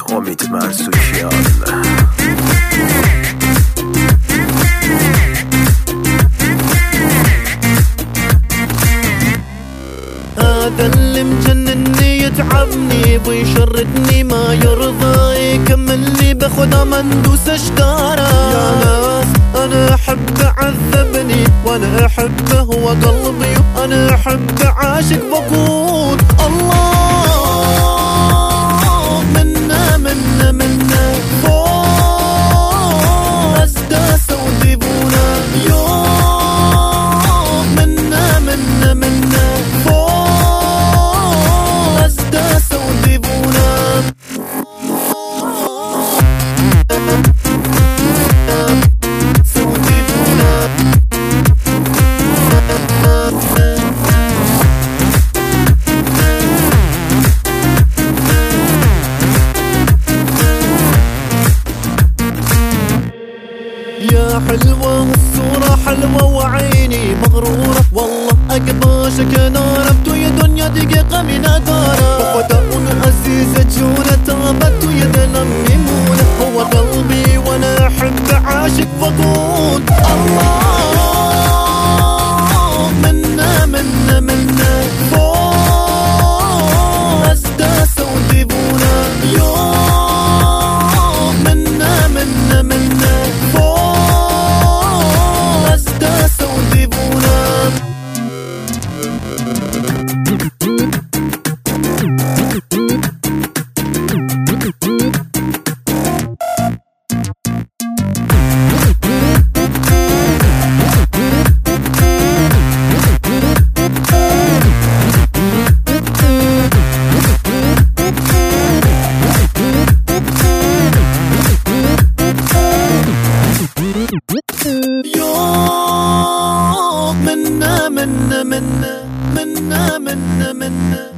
Omid Marsouchian. هذا اللي مجنني يتعبني ويشردني ما يرضى يكملني باخدها ما ندوس اشكاره. يا ناس انا احب عذبني وانا احبه هو قلبي انا احب عاشق وقود. الله منا منا منا فوق ازداسه وديبونا يوم منا منا منا فوق ازداسه وديبونا. يا حلوة والصورة حلوة وعيني مغرورة والله أقباشك ناربت يا دنيا دقيقة من أدارة وفتاون عزيزة جونة تابت يدنا ميمونة هو قلبي وأنا أحب عاشق وقود. الله منا منا منا فوق أزداسة وديبونا يوم منا منا منا منا منا منا منا منا منا